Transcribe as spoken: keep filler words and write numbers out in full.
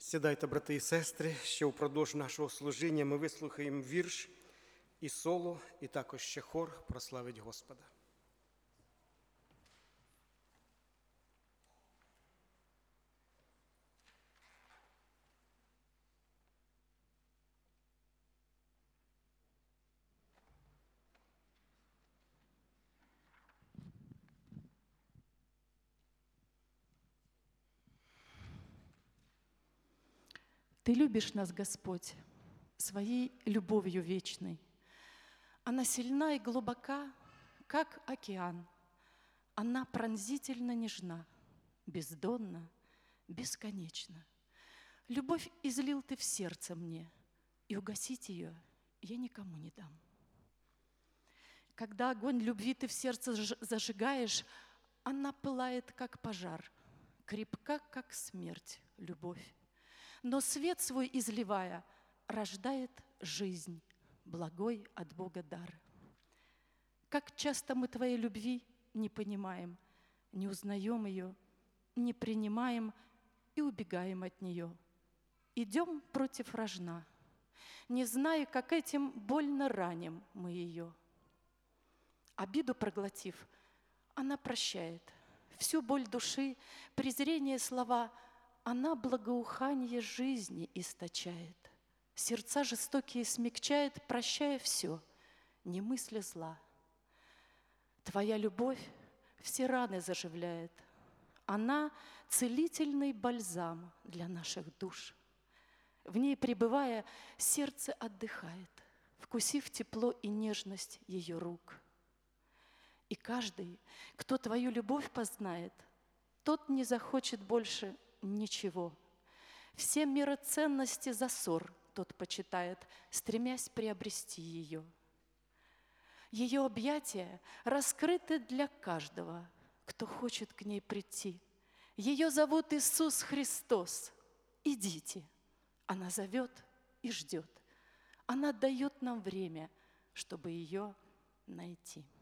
Сідайте, брати і сестри, ще впродовж нашого служіння ми вислухаємо вірш і соло, і також ще хор прославить Господа. Ты любишь нас, Господь, своей любовью вечной. Она сильна и глубока, как океан. Она пронзительно нежна, бездонна, бесконечна. Любовь излил Ты в сердце мне, и угасить ее я никому не дам. Когда огонь любви Ты в сердце зажигаешь, она пылает, как пожар, крепка, как смерть, любовь. Но свет свой изливая, рождает жизнь, благой от Бога дар. Как часто мы Твоей любви не понимаем, не узнаем ее, не принимаем и убегаем от нее. Идем против рожна, не зная, как этим больно раним мы ее. Обиду проглотив, она прощает всю боль души, презрение слова. Она благоуханье жизни источает, сердца жестокие смягчает, прощая все, не мысля зла. Твоя любовь все раны заживляет, она целительный бальзам для наших душ. В ней пребывая, сердце отдыхает, вкусив тепло и нежность ее рук. И каждый, кто Твою любовь познает, тот не захочет больше ничего. Все мироценности за ссор тот почитает, стремясь приобрести ее. Ее объятия раскрыты для каждого, кто хочет к ней прийти. Ее зовут Иисус Христос. Идите. Она зовет и ждет. Она дает нам время, чтобы ее найти.